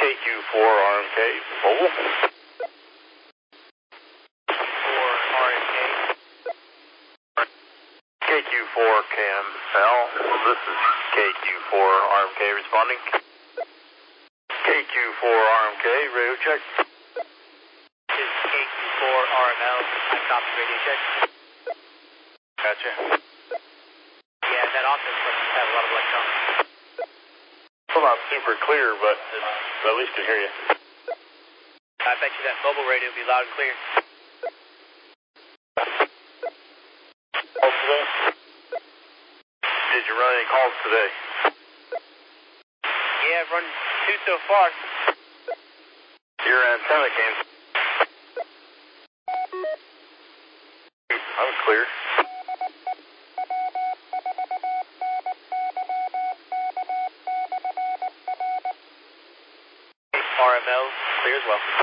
KQ4 RMK, mobile. 4 RMK. KQ4 CAML, this is KQ4 RMK responding. KQ4 RMK, radio check. This is KQ4 RML, I copy radio check. Gotcha. Yeah, that office must have a lot of electronics. Still not super clear, but at least can hear you. I bet you that mobile radio will be loud and clear. Calls today? Did you run any calls today? Yeah, I've run 2 so far. Your antenna came. I'm clear. RML, clear as well.